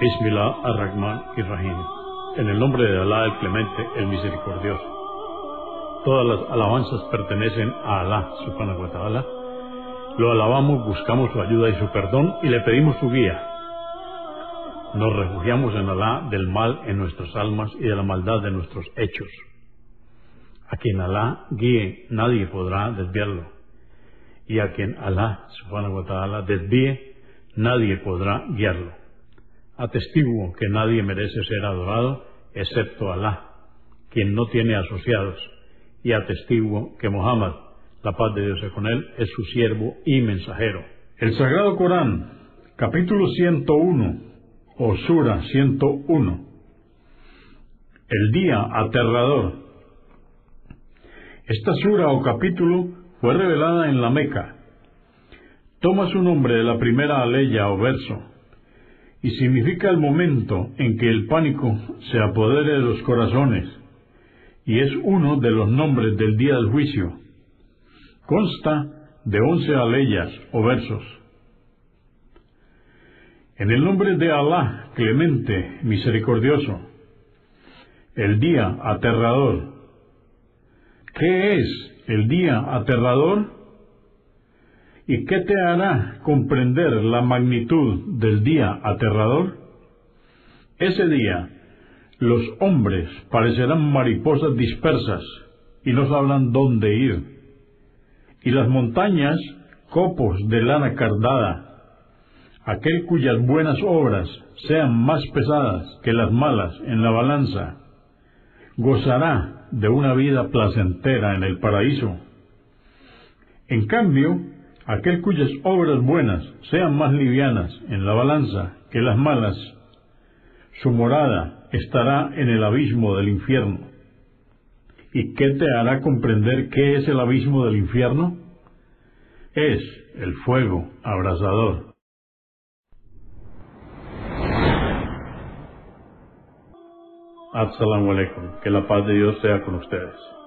Bismillah ar-Rahman ir-Rahim. En el nombre de Alá el Clemente, el Misericordioso. Todas las alabanzas pertenecen a Alá, subhanahu wa ta'ala. Lo alabamos, buscamos su ayuda y su perdón y le pedimos su guía. Nos refugiamos en Alá del mal en nuestras almas y de la maldad de nuestros hechos. A quien Alá guíe, nadie podrá desviarlo. Y a quien Alá, subhanahu wa ta'ala, desvíe, nadie podrá guiarlo. Atestiguo que nadie merece ser adorado excepto Alá, quien no tiene asociados, y atestiguo que Muhammad, la paz de Dios sea con él, es su siervo y mensajero. El Sagrado Corán, capítulo 101, o Sura 101. El día aterrador. Esta sura o capítulo fue revelada en la Meca. Toma su nombre de la primera aleya o verso, y significa el momento en que el pánico se apodere de los corazones, y es uno de los nombres del día del juicio. Consta de 11 aleyas o versos. En el nombre de Alá, Clemente, Misericordioso. El día aterrador. ¿Qué es el día aterrador? ¿Y qué te hará comprender la magnitud del día aterrador? Ese día, los hombres parecerán mariposas dispersas y no sabrán dónde ir, y las montañas, copos de lana cardada. Aquel cuyas buenas obras sean más pesadas que las malas en la balanza, gozará de una vida placentera en el paraíso. En cambio, aquel cuyas obras buenas sean más livianas en la balanza que las malas, su morada estará en el abismo del infierno. ¿Y qué te hará comprender qué es el abismo del infierno? Es el fuego abrasador. Assalamu alaikum, que la paz de Dios sea con ustedes.